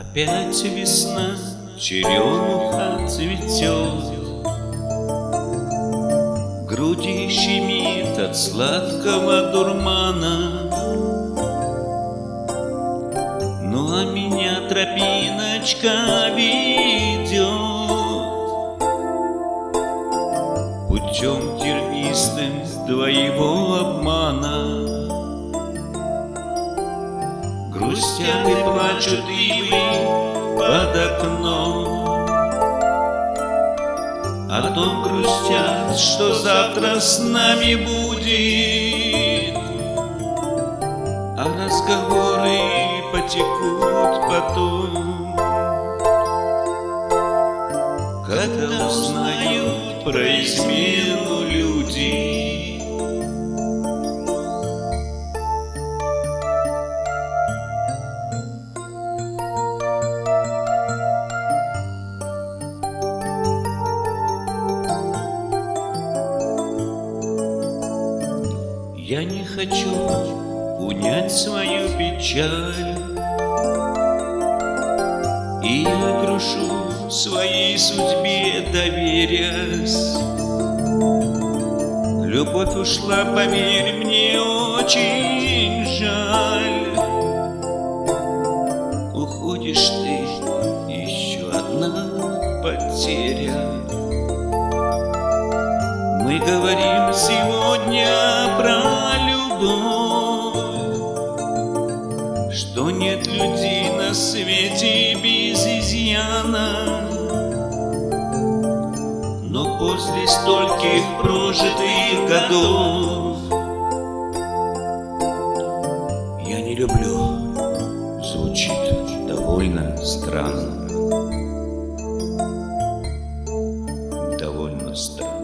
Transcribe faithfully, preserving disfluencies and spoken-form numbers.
Опять весна, черемуха цветет, в груди щемит от сладкого дурмана. Ну а меня тропиночка ведет путем тернистым твоего обмана. Грустят и плачут ивы под окном, о том грустят, что завтра с нами будет, а разговоры потекут потом, когда узнают про измену люди. Я не хочу унять свою печаль, и я грушу своей судьбе, доверясь. Любовь ушла, поверь мне, очень жаль. Уходишь ты, еще одна потеря. Мы говорим сегодня про любовь, что нет людей на свете без изъяна. Но после стольких прожитых годов я не люблю, звучит довольно странно, довольно странно.